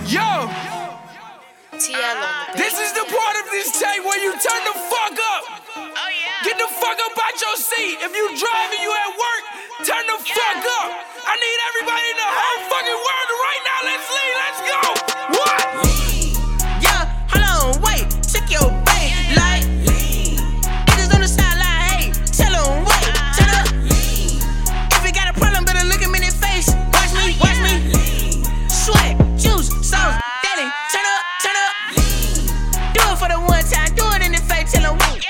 Yo, This is the part of this tape where you turn the fuck up. Get the fuck up out your seat. If you driving, you at work, turn the fuck up. I need everybody in the whole fucking world right now. Let's leave. Let's go. What? Yeah, hold on, wait. Check your bait, like niggas on the sideline, hey, tell them wait, turn up. If you got a problem, better look him in the face. Watch me, watch me. Sweat, juice, sauce, daily, turn up, turn up. Do it for the one time, do it in the face, tell them wait.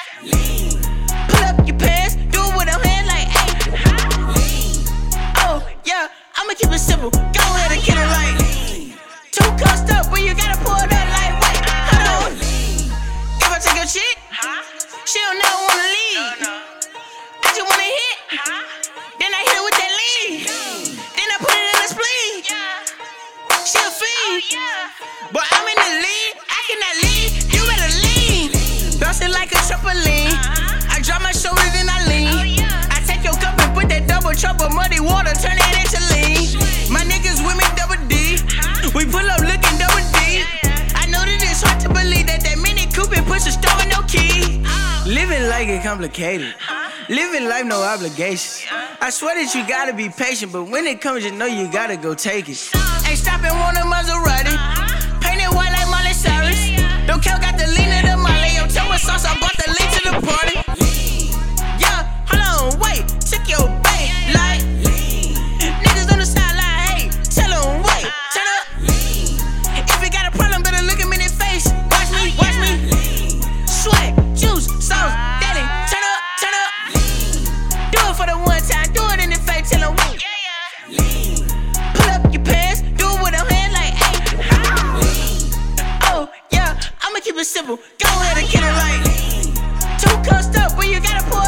Pull up your pants, do it with them hands like, hey. Oh, yeah, I'ma keep it simple. Go ahead and get it right. Too cussed up, but you gotta pull that like, wait, hold on. If I take your chick, she don't never wanna leave. I just wanna hit, then I hit it with that lead. Then I put it in the spleen. She a fiend, but I'm in the lead. I cannot leave, you better lean. Bouncing like a trampoline. I drop my shoulders and I lean. I take your cup and put that double trouble muddy water, turn it into lean. My niggas with me double D. We pull up looking double D. I know that it's hard to believe that Mini Cooper puts a store with no key. Living like it complicated. Living life no obligations. I swear that you gotta be patient, but when it comes, you know you gotta go take it. Ain't stopping, want a Maserati. Painted white like Miley Cyrus. Don't count, got the lean of the Molly. Yo, tell what sauce, I bought the lean to the party. Yeah, hold on, wait, check your bait, like niggas on the sideline, hey, tell them wait, turn up. If you got a problem, better look him in the face. Watch me, watch me. Sweat, juice, sauce, daily, turn up, turn up. Do it for the one time, do it in the face, tell them wait. Pull up your pants, do it with them hands like, hey. Oh, yeah, I'ma keep it simple. Go ahead and get it right. Too cussed up, but you gotta pull